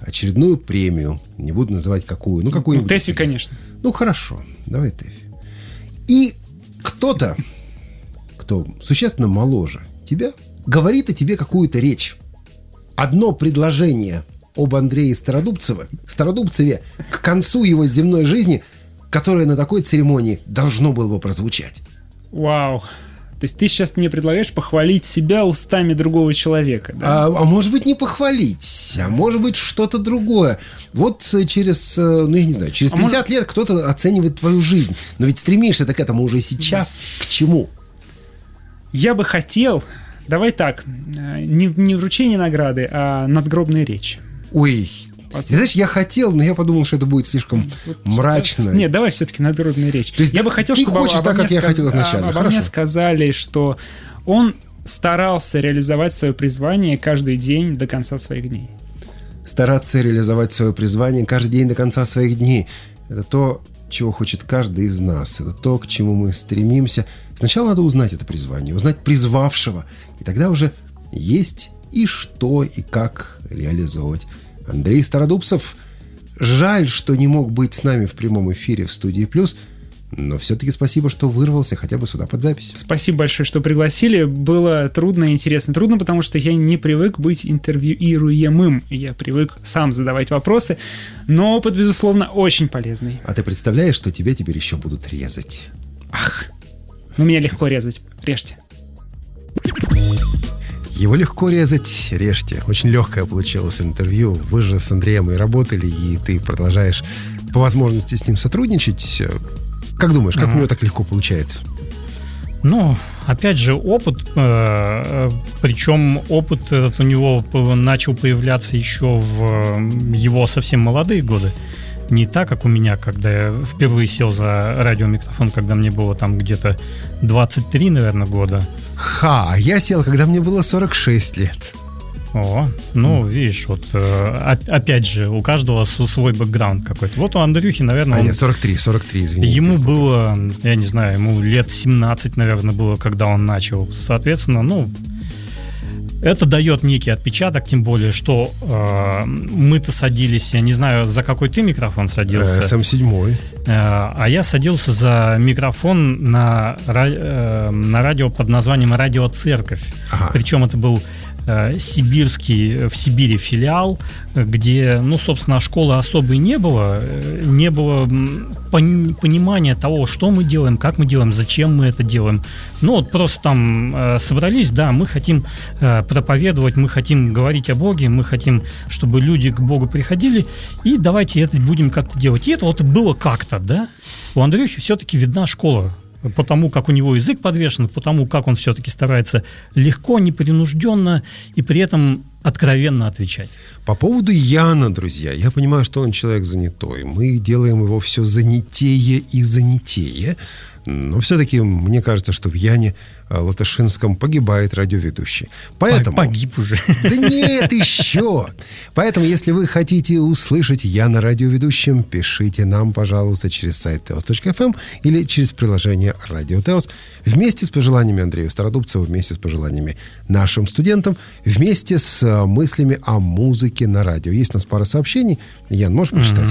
очередную премию. Не буду называть какую. Ну, какую-нибудь. Ну, ТЭФИ, конечно. Ну, хорошо. Давай ТЭФИ. И кто-то, кто существенно моложе тебя, говорит о тебе какую-то речь. Одно предложение об Андрее Стародубцеве, Стародубцеве к концу его земной жизни, которое на такой церемонии должно было бы прозвучать. Вау. То есть ты сейчас мне предлагаешь похвалить себя устами другого человека, да? А, а может быть, не похвалить, а может быть, что-то другое. Вот через, ну, я не знаю, через пятьдесят а может... лет кто-то оценивает твою жизнь. Но ведь стремишься ты к этому уже сейчас. Да. К чему? Я бы хотел... Давай так, не, не вручение награды, а надгробная речь. Ой, ты знаешь, я хотел, но я подумал, что это будет слишком вот, мрачно. Нет, давай все-таки надгробная речь. То есть я бы хотел, чтобы хочешь так, как я сказ... хотел изначально. Обо мне сказали, что он старался реализовать свое призвание каждый день до конца своих дней. Стараться реализовать свое призвание каждый день до конца своих дней. Это то, чего хочет каждый из нас. Это то, к чему мы стремимся. Сначала надо узнать это призвание, узнать призвавшего. И тогда уже есть и что, и как реализовывать. Андрей Стародубцев, жаль, что не мог быть с нами в прямом эфире в студии «Плюс», но все-таки спасибо, что вырвался хотя бы сюда под запись. Спасибо большое, что пригласили. Было трудно и интересно. Трудно, потому что я не привык быть интервьюируемым. Я привык сам задавать вопросы, но опыт, безусловно, очень полезный. А ты представляешь, что тебя теперь еще будут резать? Ах, ну меня легко резать. Режьте. Его легко резать, режьте. Очень легкое получилось интервью. Вы же с Андреем и работали, и ты продолжаешь по возможности с ним сотрудничать. Как думаешь, как mm-hmm. у него так легко получается? Ну, опять же, опыт, э, причем опыт этот у него начал появляться еще в его совсем молодые годы. Не так, как у меня, когда я впервые сел за радиомикрофон, когда мне было там где-то двадцать три, наверное, года. Ха, я сел, когда мне было сорок шесть лет. О, ну, видишь, вот э, опять же, у каждого свой бэкграунд какой-то. Вот у Андрюхи, наверное... А он, нет, сорок три, сорок три, извини. Ему было, я не знаю, ему лет семнадцать, наверное, было, когда он начал. Соответственно, ну... Это дает некий отпечаток, тем более, что э, мы-то садились, я не знаю, за какой ты микрофон садился. эс эм семь. Э, а я садился за микрофон на, э, на радио под названием «Радиоцерковь». Ага. Причем это был э, сибирский, в Сибири филиал, где, ну, собственно, школы особой не было, не было пон- понимания того, что мы делаем, как мы делаем, зачем мы это делаем. Ну, вот просто там э, собрались, да, мы хотим э, проповедовать, мы хотим говорить о Боге, мы хотим, чтобы люди к Богу приходили, и давайте это будем как-то делать. И это вот было как-то, да. У Андрюхи все-таки видна школа, потому как у него язык подвешен, потому как он все-таки старается легко, непринужденно и при этом откровенно отвечать. По поводу Яна, друзья, я понимаю, что он человек занятой. Мы делаем его все занятее и занятее. Но все-таки мне кажется, что в Яне Латышинском погибает радиоведущий. Поэтому... Погиб уже. Да нет, еще! Поэтому, если вы хотите услышать Яна радиоведущим, пишите нам, пожалуйста, через сайт теос точка эф эм или через приложение Радио Теос. Вместе с пожеланиями Андрею Стародубцеву, вместе с пожеланиями нашим студентам, вместе с мыслями о музыке на радио. Есть у нас пара сообщений. Ян, можешь прочитать?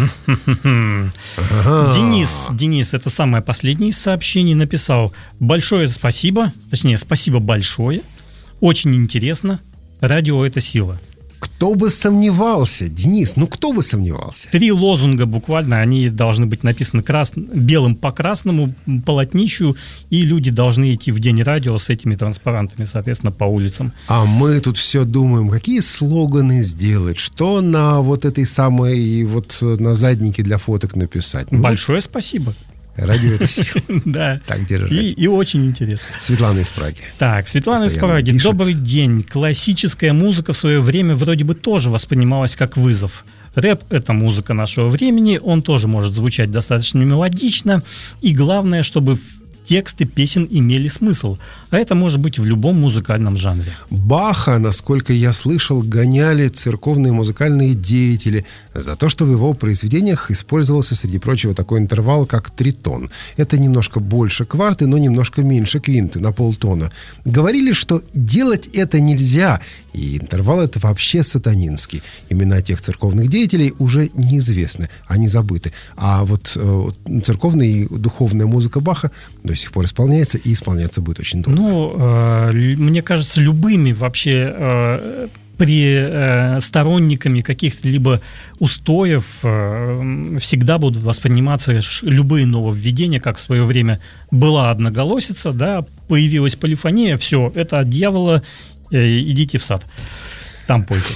Денис, Денис, это самое последнее из сообщений, написал: большое спасибо, точнее, спасибо большое, очень интересно, радио — это сила. Кто бы сомневался, Денис, ну кто бы сомневался? Три лозунга буквально, они должны быть написаны крас... белым по красному полотнищу, и люди должны идти в день радио с этими транспарантами, соответственно, по улицам. А мы тут все думаем, какие слоганы сделать, что на вот этой самой, вот на заднике для фоток написать. Ну, большое спасибо. Радио — это сила. Да. Так держать. И, и очень интересно. Светлана из Праги. Так, Светлана из Праги. Пишет. Добрый день. Классическая музыка в свое время вроде бы тоже воспринималась как вызов. Рэп — это музыка нашего времени, он тоже может звучать достаточно мелодично. И главное, чтобы тексты песен имели смысл. А это может быть в любом музыкальном жанре. Баха, насколько я слышал, гоняли церковные музыкальные деятели за то, что в его произведениях использовался, среди прочего, такой интервал, как тритон. Это немножко больше кварты, но немножко меньше квинты, на полтона. Говорили, что делать это нельзя, и интервал это вообще сатанинский. Имена тех церковных деятелей уже неизвестны, они забыты. А вот э, церковная и духовная музыка Баха до сих пор исполняется, и исполняться будет очень долго. Ну, э, мне кажется, любыми вообще э, при э, сторонниками каких-либо устоев э, всегда будут восприниматься любые нововведения, как в свое время была одноголосица, да, появилась полифония, все, это от дьявола, э, идите в сад, там пойте.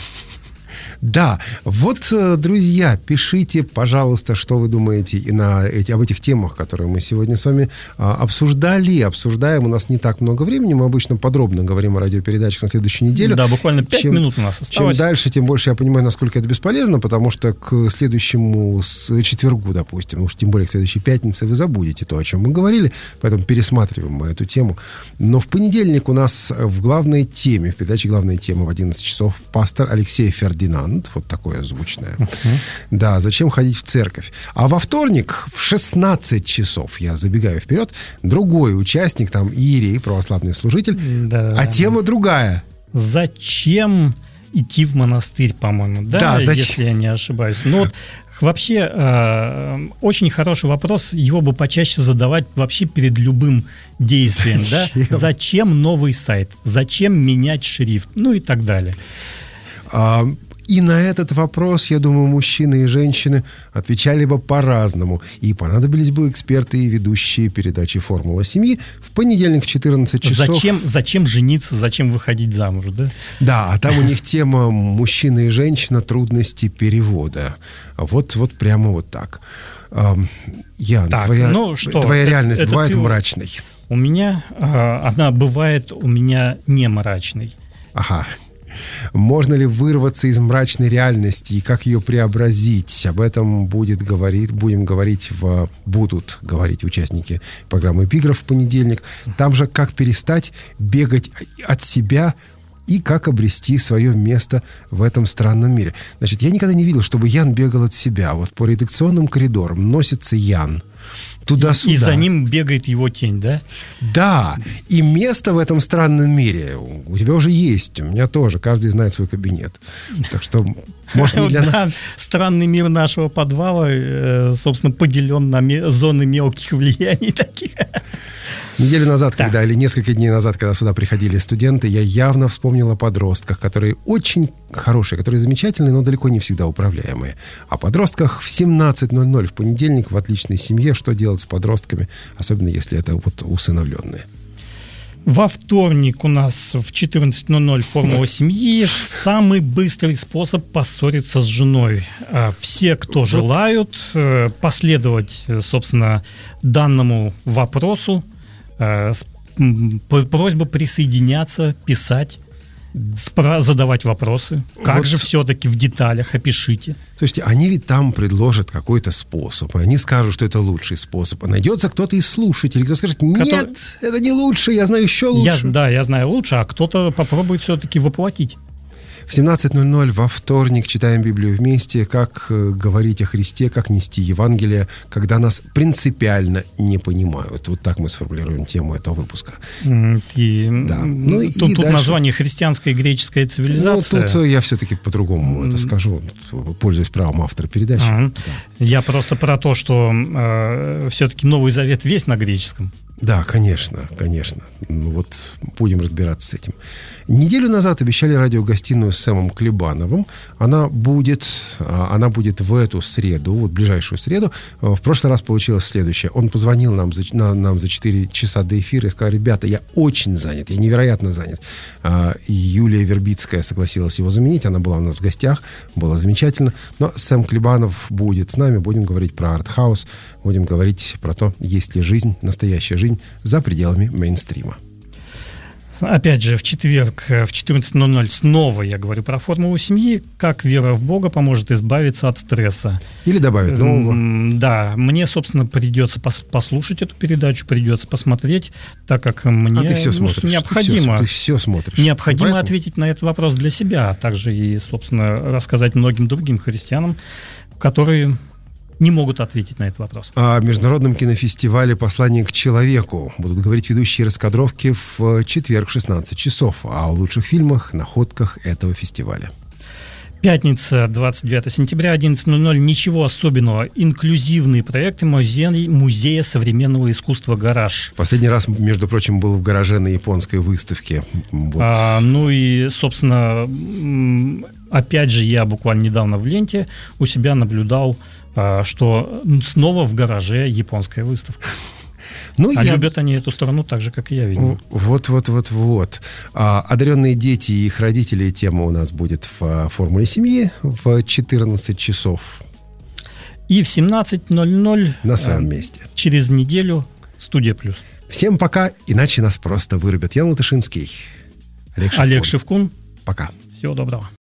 Да, вот, друзья, пишите, пожалуйста, что вы думаете и на эти, об этих темах, которые мы сегодня с вами а, обсуждали, обсуждаем. У нас не так много времени, мы обычно подробно говорим о радиопередачах на следующую неделю. Да, буквально пять чем, минут у нас осталось. Чем дальше, тем больше я понимаю, насколько это бесполезно, потому что к следующему четвергу, допустим, уж тем более к следующей пятнице, вы забудете то, о чем мы говорили, поэтому пересматриваем мы эту тему. Но в понедельник у нас в главной теме, в передаче «Главная тема» в одиннадцать часов пастор Алексей Фердинанд. Вот такое звучное. Uh-huh. Да, зачем ходить в церковь? А во вторник в шестнадцать часов, я забегаю вперед, другой участник, там иерей, православный служитель, да. А тема другая. Зачем идти в монастырь, по-моему, да, да зачем? Если я не ошибаюсь. Ну вот вообще э, очень хороший вопрос, его бы почаще задавать вообще перед любым действием. Зачем? Да? Зачем новый сайт? Зачем менять шрифт? Ну и так далее. А... И на этот вопрос, я думаю, мужчины и женщины отвечали бы по-разному. И понадобились бы эксперты и ведущие передачи «Формула семьи» в понедельник в четырнадцать часов. Зачем, зачем жениться, зачем выходить замуж, да? Да, а там у них тема «Мужчина и женщина. Трудности перевода». Вот, вот прямо вот так. Ян, так, твоя, ну что, твоя это, реальность это бывает ты... мрачной? У меня она бывает у меня не мрачной. Ага. Можно ли вырваться из мрачной реальности и как ее преобразить? Об этом будет говорить, будем говорить в, будут говорить участники программы «Эпиграф» в понедельник. Там же как перестать бегать от себя и как обрести свое место в этом странном мире. Значит, я никогда не видел, чтобы Ян бегал от себя. Вот по редакционным коридорам носится Ян. Туда-сюда. И за ним бегает его тень, да? Да. И место в этом странном мире у тебя уже есть. У меня тоже. Каждый знает свой кабинет. Так что, может, не для нас... Странный мир нашего подвала, собственно, поделен на зоны мелких влияний таких. Неделю назад, да. когда, или несколько дней назад, когда сюда приходили студенты, я явно вспомнил о подростках, которые очень хорошие, которые замечательные, но далеко не всегда управляемые. О подростках в семнадцать ноль ноль в понедельник в «Отличной семье». Что делать с подростками, особенно если это вот усыновленные. Во вторник у нас в четырнадцать ноль ноль «Формула семьи». Самый быстрый способ поссориться с женой. Все, кто вот. желают последовать, собственно, данному вопросу, просьба присоединяться, писать, задавать вопросы. Как вот. же все-таки в деталях, опишите. То есть они ведь там предложат какой-то способ, и они скажут, что это лучший способ. А найдется кто-то из слушателей, кто скажет, нет, Который... это не лучше, я знаю еще лучше. Я, да, я знаю лучше, а кто-то попробует все-таки воплотить. В семнадцать ноль ноль во вторник читаем Библию вместе, как говорить о Христе, как нести Евангелие, когда нас принципиально не понимают. Вот так мы сформулируем тему этого выпуска. И, да. ну, и, тут, и тут название «Христианская и греческая цивилизация». Ну, тут я все-таки по-другому это скажу, пользуясь правом автора передачи. А, да. Я просто про то, что э, все-таки Новый Завет весь на греческом. Да, конечно, конечно. Ну, вот будем разбираться с этим. Неделю назад обещали радиогостиную с Сэмом Клебановым. Она будет, она будет в эту среду, вот ближайшую среду. В прошлый раз получилось следующее. Он позвонил нам за, на, нам за четыре часа до эфира и сказал, ребята, я очень занят, я невероятно занят. И Юлия Вербицкая согласилась его заменить. Она была у нас в гостях, было замечательно. Но Сэм Клебанов будет с нами. Будем говорить про артхаус, будем говорить про то, есть ли жизнь, настоящая жизнь за пределами мейнстрима. Опять же, в четверг в четырнадцать ноль ноль снова я говорю про формулу семьи, как вера в Бога поможет избавиться от стресса. Или добавить нового. Да, мне, собственно, придется пос- послушать эту передачу, придется посмотреть, так как мне а ты все ну, смотришь. необходимо, ты все, ты все смотришь. необходимо Поэтому... ответить на этот вопрос для себя, а также и, собственно, рассказать многим другим христианам, которые... не могут ответить на этот вопрос. О Международном кинофестивале «Послание к человеку» будут говорить ведущие раскадровки в четверг в шестнадцать часов, а о лучших фильмах, находках этого фестиваля. Пятница, двадцать девятого сентября, одиннадцать ноль ноль. Ничего особенного. Инклюзивные проекты музея, музея современного искусства «Гараж». Последний раз, между прочим, был в «Гараже» на японской выставке. Вот. А, ну и, собственно, опять же, я буквально недавно в ленте у себя наблюдал, что снова в «Гараже» японская выставка. Ну, а я... любят они эту страну так же, как и я, видимо. Вот-вот-вот-вот. А, одаренные дети и их родители, тема у нас будет в «Формуле семьи» в четырнадцать часов. И в семнадцать ноль ноль на своем месте. Через неделю «Студия Плюс». Всем пока, иначе нас просто вырубят. Ян Латышинский, Олег Шевкун. Олег Шевкун. Пока. Всего доброго.